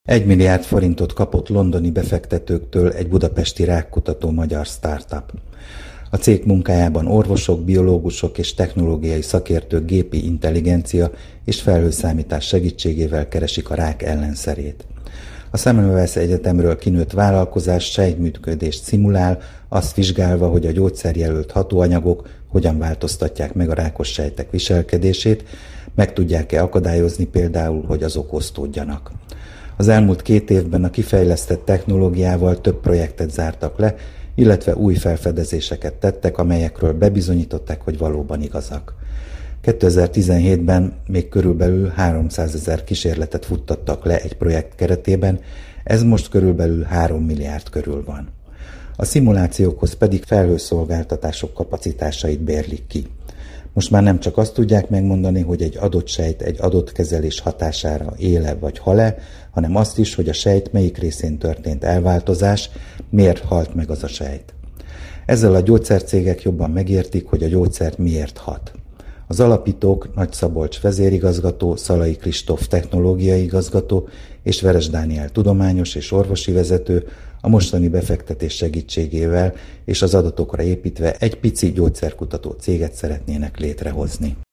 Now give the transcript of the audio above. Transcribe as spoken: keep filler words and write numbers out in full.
Egy milliárd forintot kapott londoni befektetőktől egy budapesti rákkutató magyar startup. A cég munkájában orvosok, biológusok és technológiai szakértők gépi intelligencia és felhőszámítás segítségével keresik a rák ellenszerét. A Semmelweis Egyetemről kinőtt vállalkozás sejtműködést szimulál, azt vizsgálva, hogy a gyógyszerjelölt hatóanyagok hogyan változtatják meg a rákos sejtek viselkedését, meg tudják-e akadályozni például, hogy azok osztódjanak. Az elmúlt két évben a kifejlesztett technológiával több projektet zártak le, illetve új felfedezéseket tettek, amelyekről bebizonyították, hogy valóban igazak. kétezer-tizenhétben még körülbelül háromszázezer kísérletet futtattak le egy projekt keretében, ez most körülbelül három milliárd körül van. A szimulációkhoz pedig felhőszolgáltatások kapacitásait bérlik ki. Most már nem csak azt tudják megmondani, hogy egy adott sejt egy adott kezelés hatására éle vagy hal-e, hanem azt is, hogy a sejt melyik részén történt elváltozás, miért halt meg az a sejt. Ezzel a gyógyszercégek jobban megértik, hogy a gyógyszer miért hat. Az alapítók Nagy Szabolcs vezérigazgató, Szalai Kristóf technológiai igazgató és Veres Dániel tudományos és orvosi vezető a mostani befektetés segítségével és az adatokra építve egy pici gyógyszerkutató céget szeretnének létrehozni.